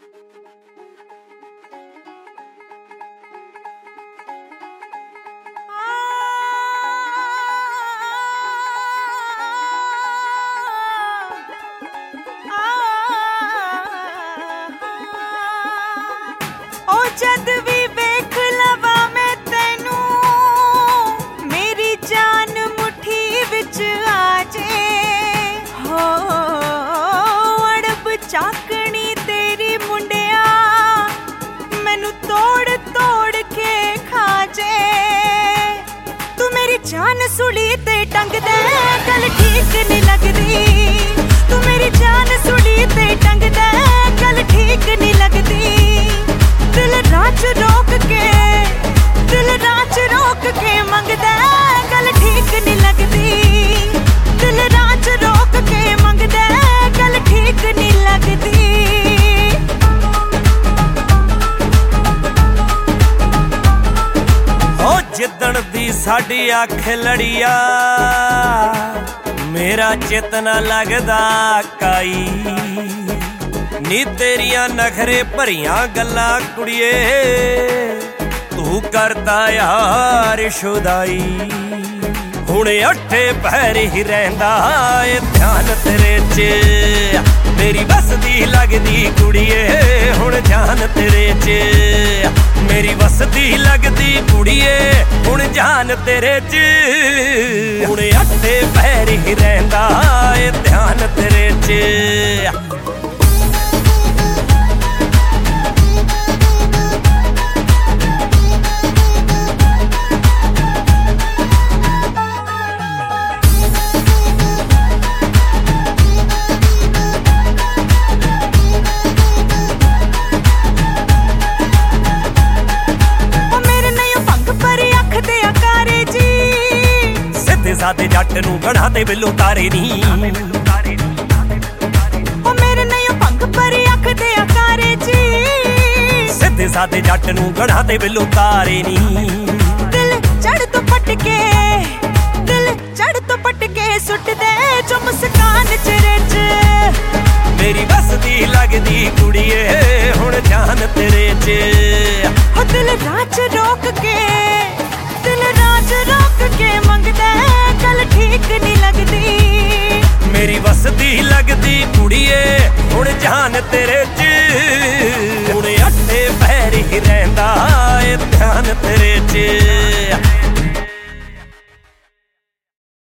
जद भी वेख लवा मैं तैनू मेरी जान मुट्ठी विच आजे हो अड़ब चाकनी तेरी मुंडिया मैनू तोड़ तोड़ के खा जे तू मेरी जान सुली ते टंग दे गल ठीक नहीं लगदी तू मेरी जान सुली ते टंग दे गल ठीक नहीं लगदी दिल राज रोक के मंगदा गल ठीक नहीं लगदी दिल राज रोक के मंगदा गल ठीक नहीं लगदी ओ जिद्दण दी साडी अख लड़िया मेरा चेतना लगदा काई नी तेरिया नखरे भरियां गल्लां कुड़िए तू करता यार शुदाई हुण अठे पैर ही रहिंदा ए ध्यान तेरे च मेरी बसदी लगदी कुड़िए हुण जान तेरे च मेरी बसदी लगदी कुड़िए हुण जान तेरे च हुण अठे पैर ही रहिंदा ए ध्यान तेरे च सादे जट नूं गढ़ा ते बिल्लो तारे नी ओ मेरे नहीं पंख परी अख दे आकारे जी सीधे सादे जट नूं गढ़ा ते बिल्लो तारे नी दिल चढ़ तो पटके सुट दे जो मुस्कान चेहरे च मेरी बसदी लगदी कुड़िए हुण जान तेरे च हो दिल राज रोक के मंगदा गल ठीक नहीं लगदी मेरी बसदी लगदी कुड़िए हुण जान तेरे च हुण अठे पैर ही रहिंदा ए ध्यान तेरे च